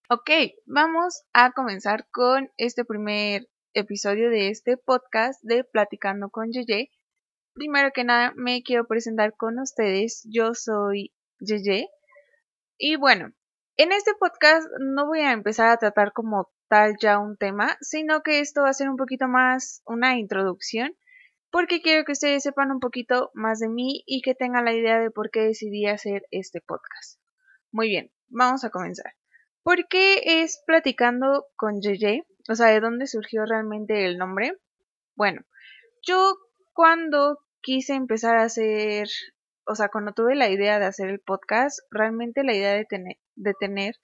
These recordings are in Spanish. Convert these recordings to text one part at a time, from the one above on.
Ok, vamos a comenzar con este primer episodio de este podcast de Platicando con Yeye. Primero que nada, me quiero presentar con ustedes. Yo soy Yeye. Y bueno, en este podcast no voy a empezar a tratar como tal ya un tema, sino que esto va a ser un poquito más una introducción, porque quiero que ustedes sepan un poquito más de mí y que tengan la idea de por qué decidí hacer este podcast. Muy bien, vamos a comenzar. ¿Por qué es Platicando con Yeye? O sea, ¿de dónde surgió realmente el nombre? Bueno, yo cuando quise empezar a hacer, o sea, cuando tuve la idea de hacer el podcast, realmente la idea de tener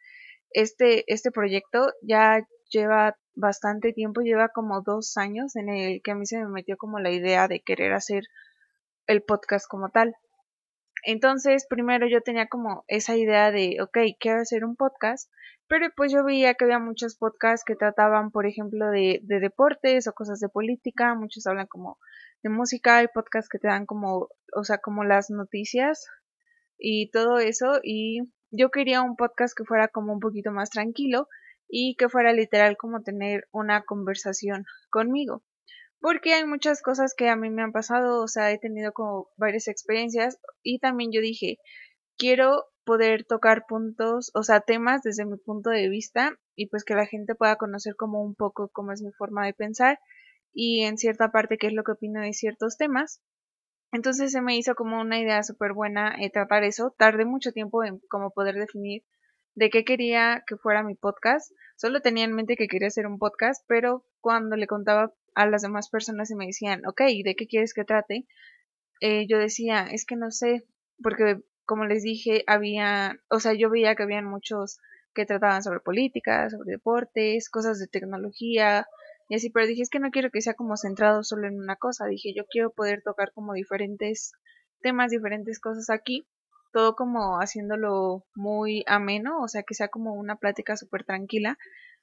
este proyecto ya lleva bastante tiempo, lleva como 2 años en el que a mí se me metió como la idea de querer hacer el podcast como tal. Entonces, primero yo tenía como esa idea de, ok, quiero hacer un podcast, pero pues yo veía que había muchos podcasts que trataban, por ejemplo, de deportes o cosas de política, muchos hablan como de música, hay podcasts que te dan como, o sea, como las noticias y todo eso, y yo quería un podcast que fuera como un poquito más tranquilo y que fuera literal como tener una conversación conmigo. Porque hay muchas cosas que a mí me han pasado, o sea, he tenido como varias experiencias y también yo dije, quiero poder tocar puntos, o sea, temas desde mi punto de vista y pues que la gente pueda conocer como un poco cómo es mi forma de pensar y en cierta parte qué es lo que opino de ciertos temas. Entonces se me hizo como una idea súper buena tratar eso. Tardé mucho tiempo en como poder definir de qué quería que fuera mi podcast. Solo tenía en mente que quería hacer un podcast, pero cuando le contaba a las demás personas y me decían, ok, ¿de qué quieres que trate? Yo decía, es que no sé, porque como les dije, había, o sea, yo veía que habían muchos que trataban sobre política, sobre deportes, cosas de tecnología y así, pero dije, es que no quiero que sea como centrado solo en una cosa, dije, yo quiero poder tocar como diferentes temas, diferentes cosas aquí, todo como haciéndolo muy ameno, o sea, que sea como una plática súper tranquila.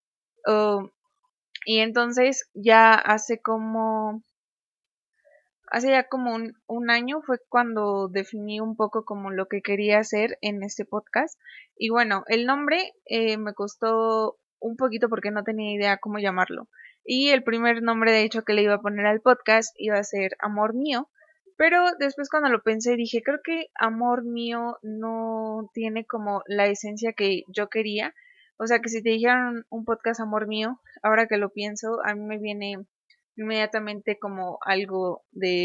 Oh, y entonces ya hace ya como un año fue cuando definí un poco como lo que quería hacer en este podcast. Y bueno, el nombre me costó un poquito porque no tenía idea cómo llamarlo. Y el primer nombre de hecho que le iba a poner al podcast iba a ser Amor Mío. Pero después cuando lo pensé dije, creo que Amor Mío no tiene como la esencia que yo quería. O sea que si te dijeran un podcast Amor Mío, ahora que lo pienso, a mí me viene inmediatamente como algo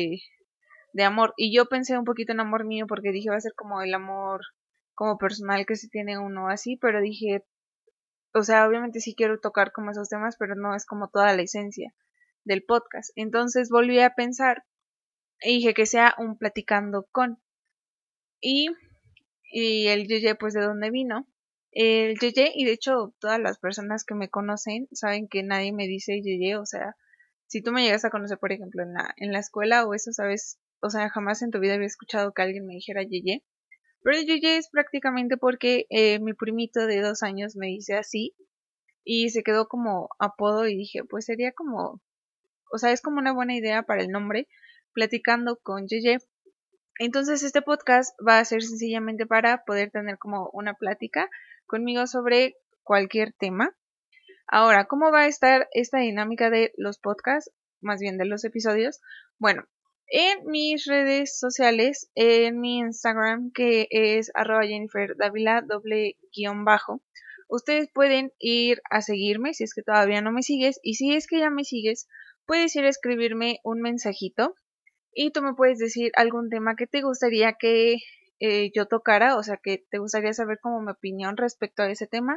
de amor. Y yo pensé un poquito en amor mío porque dije va a ser como el amor como personal que se tiene uno así, pero dije, o sea, obviamente sí quiero tocar como esos temas, pero no es como toda la esencia del podcast. Entonces volví a pensar y dije que sea un platicando con. Y, y el Yeye, pues de dónde vino. El Yeye, y de hecho todas las personas que me conocen saben que nadie me dice Yeye, o sea, si tú me llegas a conocer, por ejemplo, en la escuela o eso, sabes, o sea, jamás en tu vida había escuchado que alguien me dijera Yeye. Pero Yeye es prácticamente porque mi primito de 2 años me dice así y se quedó como apodo y dije, pues sería como, o sea, es como una buena idea para el nombre, platicando con Yeye. Entonces este podcast va a ser sencillamente para poder tener como una plática conmigo sobre cualquier tema. Ahora, ¿cómo va a estar esta dinámica de los podcasts, más bien de los episodios? Bueno, en mis redes sociales, en mi Instagram, que es @JenniferDavila doble guión bajo, ustedes pueden ir a seguirme si es que todavía no me sigues, y si es que ya me sigues, puedes ir a escribirme un mensajito y tú me puedes decir algún tema que te gustaría que yo tocara, o sea, que te gustaría saber como mi opinión respecto a ese tema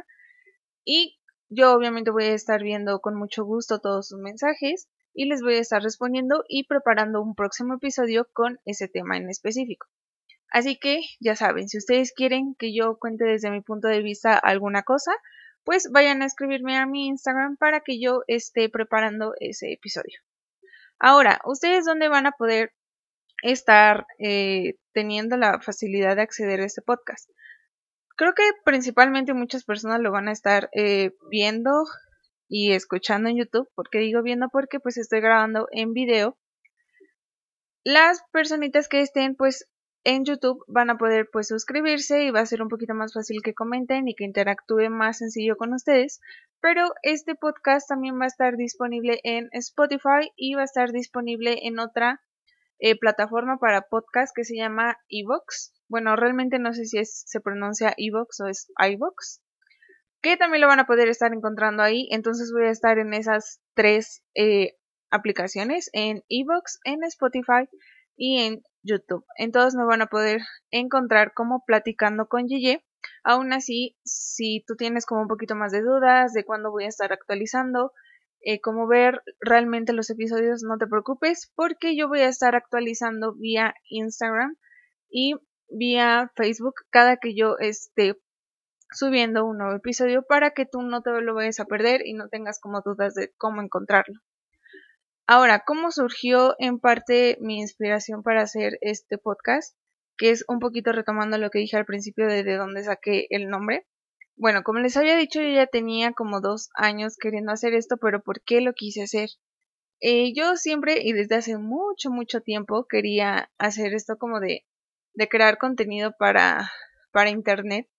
y yo obviamente voy a estar viendo con mucho gusto todos sus mensajes y les voy a estar respondiendo y preparando un próximo episodio con ese tema en específico. Así que ya saben, si ustedes quieren que yo cuente desde mi punto de vista alguna cosa, pues vayan a escribirme a mi Instagram para que yo esté preparando ese episodio. Ahora, ¿ustedes dónde van a poder estar teniendo la facilidad de acceder a este podcast? Creo que principalmente muchas personas lo van a estar viendo y escuchando en YouTube. ¿Por qué digo viendo? Porque pues estoy grabando en video. Las personitas que estén pues en YouTube van a poder pues suscribirse y va a ser un poquito más fácil que comenten y que interactúe más sencillo con ustedes. Pero este podcast también va a estar disponible en Spotify y va a estar disponible en otra plataforma para podcast que se llama iVoox. Bueno, realmente no sé si se pronuncia iVoox o es iVoox, que también lo van a poder estar encontrando ahí. Entonces voy a estar en esas tres aplicaciones, en iVoox, en Spotify y en YouTube. En todos me van a poder encontrar como Platicando con Yeye. Aún así, si tú tienes como un poquito más de dudas de cuándo voy a estar actualizando, cómo ver realmente los episodios, no te preocupes, porque yo voy a estar actualizando vía Instagram y vía Facebook cada que yo esté subiendo un nuevo episodio, para que tú no te lo vayas a perder y no tengas como dudas de cómo encontrarlo. Ahora, ¿cómo surgió en parte mi inspiración para hacer este podcast? Que es un poquito retomando lo que dije al principio de dónde saqué el nombre. Bueno, como les había dicho, yo ya tenía como 2 años queriendo hacer esto, pero ¿por qué lo quise hacer? Yo siempre y desde hace mucho tiempo quería hacer esto como de crear contenido para internet.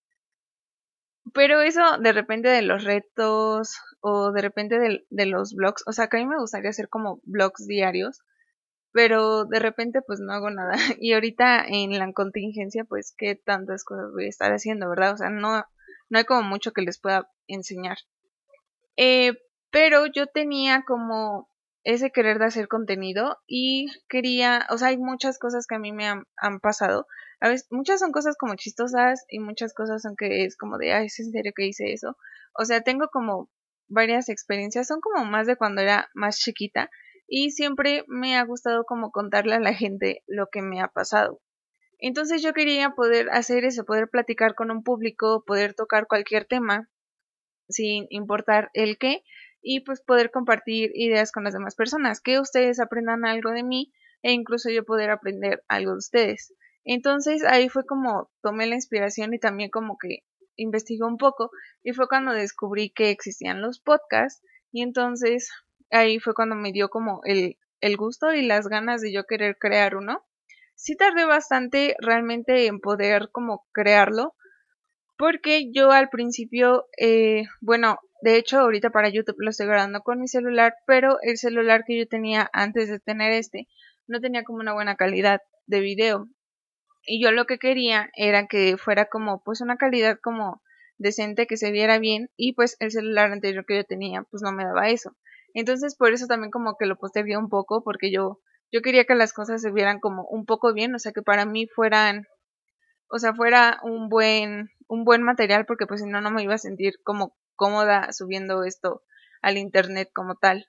Pero eso de repente de los retos o de repente de los blogs, o sea, que a mí me gustaría hacer como blogs diarios, pero de repente pues no hago nada. Y ahorita en la contingencia pues qué tantas cosas voy a estar haciendo, ¿verdad? O sea, no hay como mucho que les pueda enseñar. Eh, pero yo tenía como ese querer de hacer contenido y quería, o sea, hay muchas cosas que a mí me han pasado. A veces, muchas son cosas como chistosas y muchas cosas son que es como de, ay, ¿es en serio que hice eso? O sea, tengo como varias experiencias, son como más de cuando era más chiquita y siempre me ha gustado como contarle a la gente lo que me ha pasado. Entonces yo quería poder hacer eso, poder platicar con un público, poder tocar cualquier tema sin importar el qué, y pues poder compartir ideas con las demás personas, que ustedes aprendan algo de mí e incluso yo poder aprender algo de ustedes. Entonces ahí fue como tomé la inspiración y también como que investigué un poco y fue cuando descubrí que existían los podcasts y entonces ahí fue cuando me dio como el gusto y las ganas de yo querer crear uno. Sí tardé bastante realmente en poder como crearlo, porque yo al principio, bueno, de hecho ahorita para YouTube lo estoy grabando con mi celular, pero el celular que yo tenía antes de tener no tenía como una buena calidad de video. Y yo lo que quería era que fuera como pues una calidad como decente, que se viera bien, y pues el celular anterior que yo tenía pues no me daba eso. Entonces por eso también como que lo postergué un poco, porque yo quería que las cosas se vieran como un poco bien, o sea que para mí fueran, o sea, fuera un buen material, porque pues si no, no me iba a sentir como cómoda subiendo esto al internet como tal.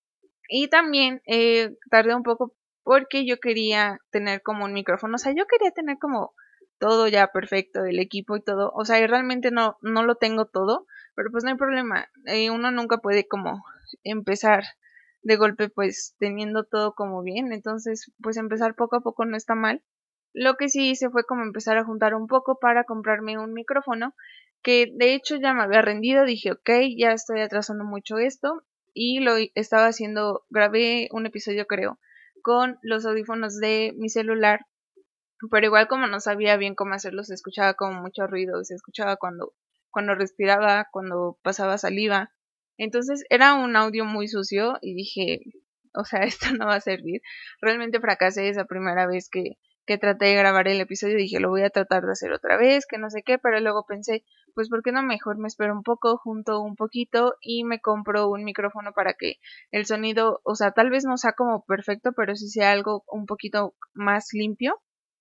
Y también tardé un poco porque yo quería tener como un micrófono, o sea, yo quería tener como todo ya perfecto, el equipo y todo, o sea, y realmente no lo tengo todo, pero pues no hay problema, uno nunca puede como empezar de golpe pues teniendo todo como bien, entonces pues empezar poco a poco no está mal. Lo que sí hice fue como empezar a juntar un poco para comprarme un micrófono, que de hecho ya me había rendido, dije, ok, ya estoy atrasando mucho esto, y lo estaba haciendo, grabé un episodio creo, con los audífonos de mi celular, pero igual como no sabía bien cómo hacerlo, se escuchaba como mucho ruido, se escuchaba cuando respiraba, cuando pasaba saliva, entonces era un audio muy sucio y dije, o sea, esto no va a servir. Realmente fracasé esa primera vez que traté de grabar el episodio, dije, lo voy a tratar de hacer otra vez, que no sé qué, pero luego pensé, pues ¿por qué no mejor me espero un poco, junto un poquito y me compro un micrófono para que el sonido, o sea, tal vez no sea como perfecto, pero sí sea algo un poquito más limpio?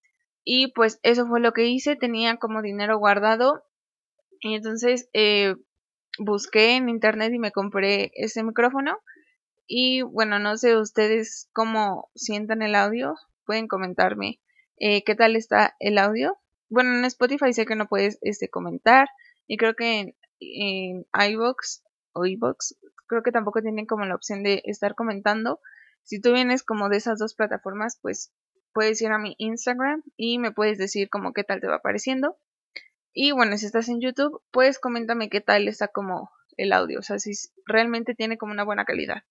Y pues eso fue lo que hice, tenía como dinero guardado y entonces busqué en internet y me compré ese micrófono. Y bueno, no sé ustedes cómo sientan el audio, pueden comentarme qué tal está el audio. Bueno, en Spotify sé que no puedes comentar, y creo que en iVoox o iVoox creo que tampoco tienen como la opción de estar comentando. Si tú vienes como de esas dos plataformas, pues puedes ir a mi Instagram y me puedes decir como qué tal te va pareciendo. Y bueno, si estás en YouTube, pues coméntame qué tal está como el audio, o sea, si realmente tiene como una buena calidad,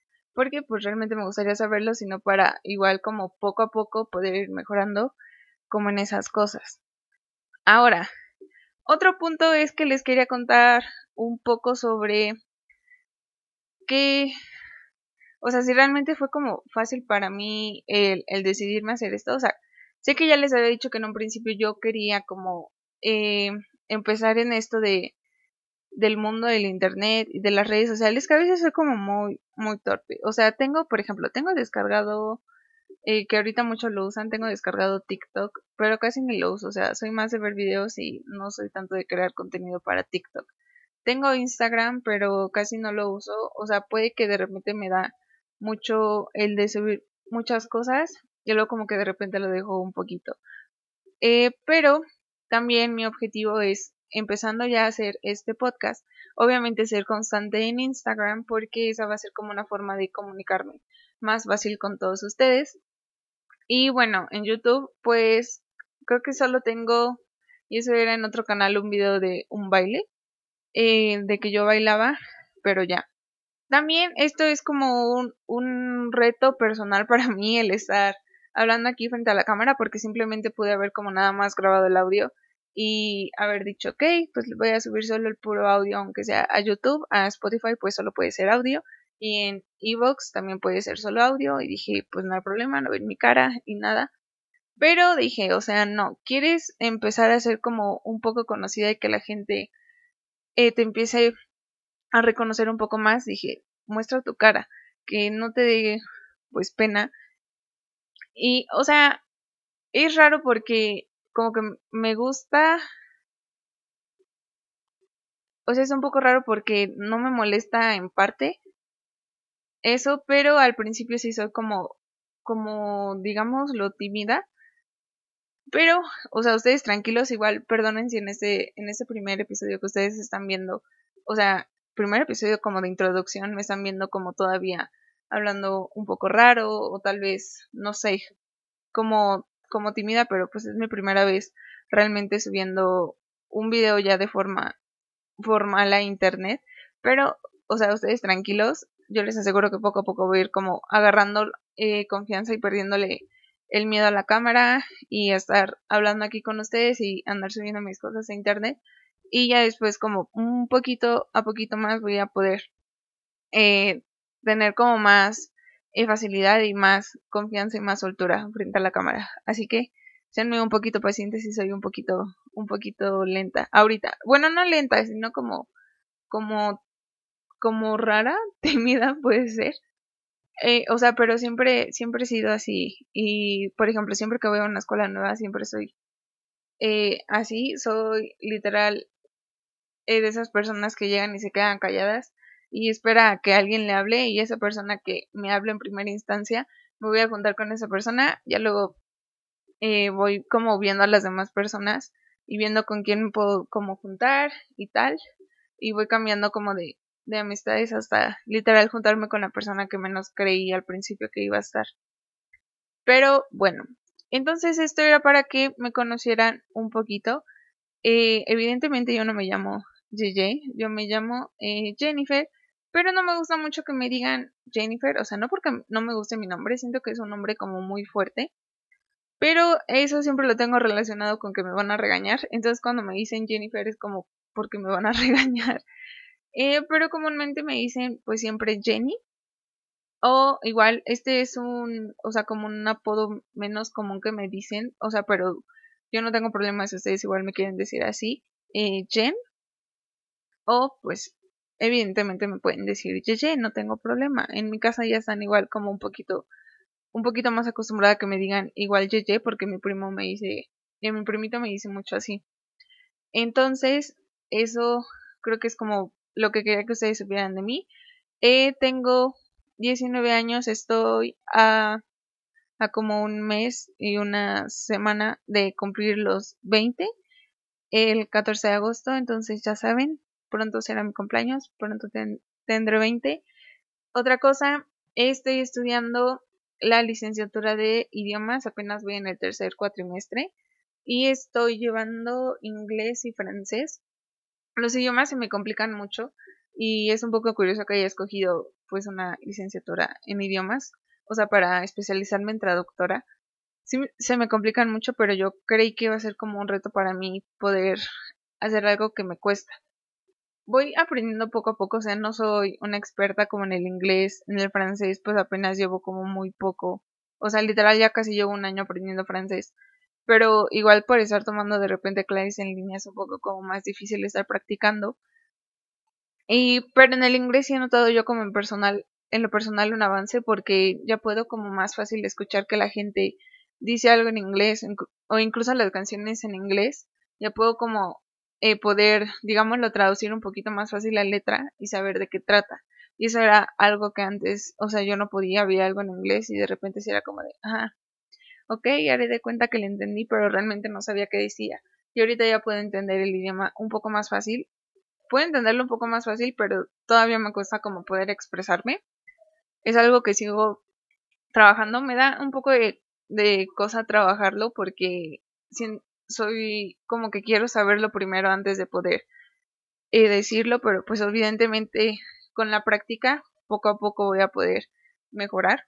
porque pues realmente me gustaría saberlo, sino para igual como poco a poco poder ir mejorando como en esas cosas. Ahora, otro punto es que les quería contar un poco sobre qué, o sea, si realmente fue como fácil para mí el decidirme a hacer esto. O sea, sé que ya les había dicho que en un principio yo quería como empezar en esto del mundo del internet y de las redes sociales, que a veces soy como muy torpe. O sea, por ejemplo, tengo descargado, que ahorita muchos lo usan, tengo descargado TikTok, pero casi ni lo uso. O sea, soy más de ver videos y no soy tanto de crear contenido para TikTok. Tengo Instagram, pero casi no lo uso. O sea, puede que de repente me da mucho el de subir muchas cosas y luego como que de repente lo dejo un poquito. Pero también mi objetivo es, empezando ya a hacer este podcast, obviamente ser constante en Instagram, porque esa va a ser como una forma de comunicarme más fácil con todos ustedes. Y bueno, en YouTube pues creo que solo tengo, y eso era en otro canal, un video de un baile, de que yo bailaba, pero ya. También esto es como un reto personal para mí, el estar hablando aquí frente a la cámara, porque simplemente pude haber como nada más grabado el audio y haber dicho, ok, pues voy a subir solo el puro audio, aunque sea a YouTube. A Spotify pues solo puede ser audio, y en Evox también puede ser solo audio, y dije, pues no hay problema, no ven mi cara y nada. Pero dije, o sea, no, quieres empezar a ser como un poco conocida y que la gente te empiece a reconocer un poco más. Dije, muestra tu cara, que no te dé pues pena. Y o sea, es raro porque como que me gusta, o sea, es un poco raro porque no me molesta en parte eso, pero al principio sí soy como digamos lo tímida. Pero, o sea, ustedes tranquilos, igual perdonen si en este primer episodio que ustedes están viendo, o sea, primer episodio como de introducción, me están viendo como todavía hablando un poco raro, o tal vez, no sé, como tímida, pero pues es mi primera vez realmente subiendo un video ya de forma formal a internet. Pero, o sea, ustedes tranquilos, yo les aseguro que poco a poco voy a ir como agarrando confianza y perdiéndole el miedo a la cámara y a estar hablando aquí con ustedes y andar subiendo mis cosas a internet. Y ya después como un poquito a poquito más voy a poder eh, tener como más facilidad y más confianza y más soltura frente a la cámara. Así que seanme un poquito pacientes si soy un poquito lenta ahorita. Bueno, no lenta, sino como, como rara, tímida puede ser. O sea, pero siempre he sido así. Y, por ejemplo, siempre que voy a una escuela nueva, siempre soy así. Soy literal de esas personas que llegan y se quedan calladas y espera a que alguien le hable, y esa persona que me hable en primera instancia, me voy a juntar con esa persona. Ya luego voy como viendo a las demás personas y viendo con quién me puedo como juntar y tal. Y voy cambiando como de amistades hasta literal juntarme con la persona que menos creí al principio que iba a estar. Pero bueno, entonces esto era para que me conocieran un poquito. Evidentemente yo no me llamo JJ, yo me llamo Jennifer, pero no me gusta mucho que me digan Jennifer. O sea, no porque no me guste mi nombre, siento que es un nombre como muy fuerte, pero eso siempre lo tengo relacionado con que me van a regañar. Entonces cuando me dicen Jennifer es como porque me van a regañar. Pero comúnmente me dicen pues siempre Jenny, o igual este es o sea, como un apodo menos común que me dicen. O sea, pero yo no tengo problemas si ustedes igual me quieren decir así, Jen, o pues evidentemente me pueden decir Yeye, no tengo problema. En mi casa ya están igual como un poquito más acostumbrada a que me digan igual Yeye, porque mi primo me dice, y mi primito me dice mucho así. Entonces, eso creo que es como lo que quería que ustedes supieran de mí. Tengo 19 años, estoy a como un mes y una semana de cumplir los 20, el 14 de agosto. Entonces ya saben, pronto será mi cumpleaños, pronto tendré 20. Otra cosa, estoy estudiando la licenciatura de idiomas, apenas voy en el tercer cuatrimestre y estoy llevando inglés y francés. Los idiomas se me complican mucho y es un poco curioso que haya escogido pues una licenciatura en idiomas, o sea, para especializarme en traductora, Sí, se me complican mucho, pero yo creí que iba a ser como un reto para mí poder hacer algo que me cuesta. Voy aprendiendo poco a poco, o sea, no soy una experta como en el inglés, en el francés, pues apenas llevo como muy poco. O sea, literal ya casi llevo un año aprendiendo francés. Pero igual por estar tomando de repente clases en línea es un poco como más difícil estar practicando. Pero en el inglés sí he notado yo como en lo personal un avance porque ya puedo como más fácil escuchar que la gente dice algo en inglés o incluso las canciones en inglés. Ya puedo como poder, digámoslo, traducir un poquito más fácil la letra y saber de qué trata. Y eso era algo que antes, o sea, yo no podía, había algo en inglés y de repente sí era como de, ajá, ok, haré de cuenta que le entendí, pero realmente no sabía qué decía. Y ahorita ya puedo entender el idioma un poco más fácil. Puedo entenderlo un poco más fácil, pero todavía me cuesta como poder expresarme. Es algo que sigo trabajando. Me da un poco de cosa trabajarlo porque soy como que quiero saberlo primero antes de poder decirlo, pero pues evidentemente con la práctica poco a poco voy a poder mejorar.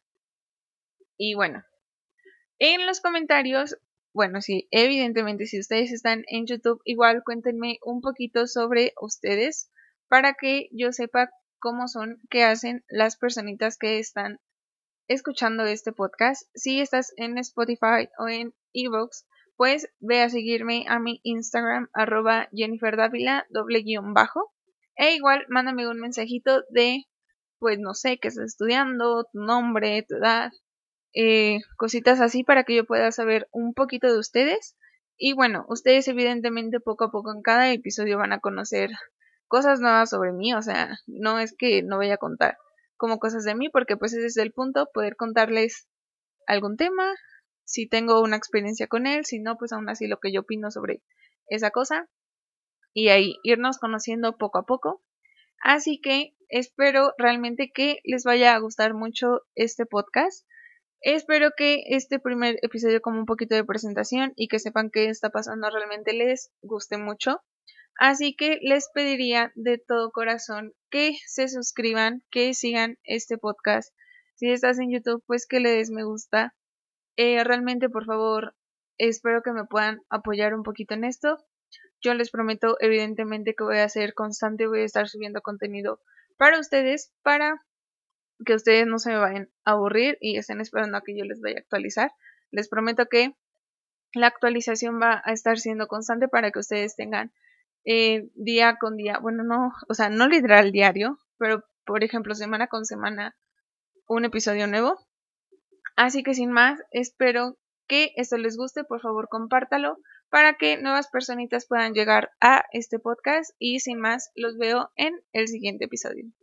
Y bueno, en los comentarios, bueno, sí, evidentemente si ustedes están en YouTube, igual cuéntenme un poquito sobre ustedes para que yo sepa cómo son, qué hacen las personitas que están escuchando este podcast. Si estás en Spotify o en Evox, pues ve a seguirme a mi Instagram, @JenniferDávila, _. E igual mándame un mensajito de, pues no sé, qué estás estudiando, tu nombre, tu edad, cositas así para que yo pueda saber un poquito de ustedes. Y bueno, ustedes evidentemente poco a poco en cada episodio van a conocer cosas nuevas sobre mí, o sea, no es que no vaya a contar como cosas de mí, porque pues ese es el punto, poder contarles algún tema, si tengo una experiencia con él, si no, pues aún así lo que yo opino sobre esa cosa, y ahí irnos conociendo poco a poco. Así que espero realmente que les vaya a gustar mucho este podcast. Espero que este primer episodio como un poquito de presentación y que sepan qué está pasando realmente les guste mucho. Así que les pediría de todo corazón que se suscriban, que sigan este podcast. Si estás en YouTube, pues que le des me gusta. Realmente, por favor, espero que me puedan apoyar un poquito en esto. Yo les prometo, evidentemente, que voy a ser constante, voy a estar subiendo contenido para ustedes, para que ustedes no se me vayan a aburrir y estén esperando a que yo les vaya a actualizar. Les prometo que la actualización va a estar siendo constante para que ustedes tengan día con día, bueno, no, o sea, no literal diario, pero por ejemplo, semana con semana, un episodio nuevo. Así que sin más, espero que esto les guste, por favor compártalo para que nuevas personitas puedan llegar a este podcast y sin más, los veo en el siguiente episodio.